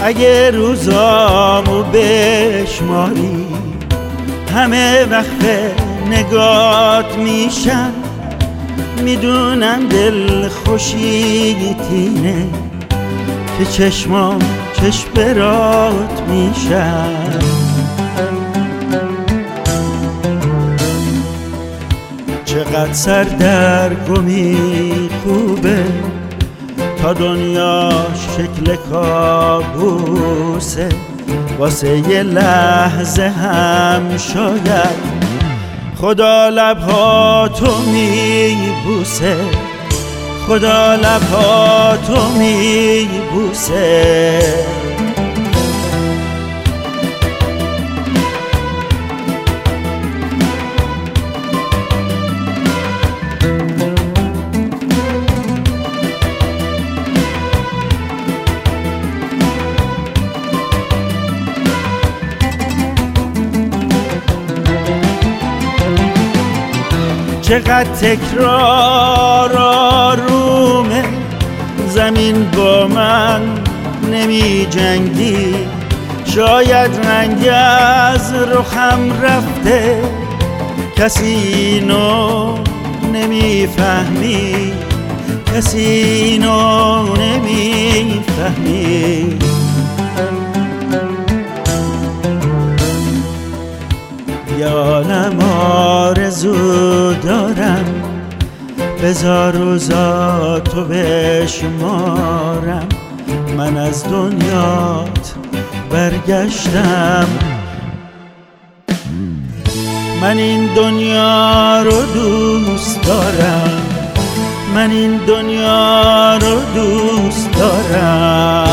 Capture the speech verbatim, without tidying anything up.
اگه روزامو بشماری همه وقت نگات میشن، میدونم دل خوشیتینه که چشمام چشم برات میشن. چقدر سردرگمی خوبه تا دنیاش شکل کابوسه، واسه یه لحظه هم شاید خدا لبهاتو میبوسه، خدا لبهاتو میبوسه. چقدر تکرار آرومه، زمین با من نمی جنگی، شاید رنگ از رخم رفته، کسی اینو نمی فهمی، کسی اینو نمی فهمی. یه عالم آرزو دارم، بذار روزاتو بشمارم، من از دنیات برگشتم، من این دنیا رو دوست دارم، من این دنیا رو دوست دارم.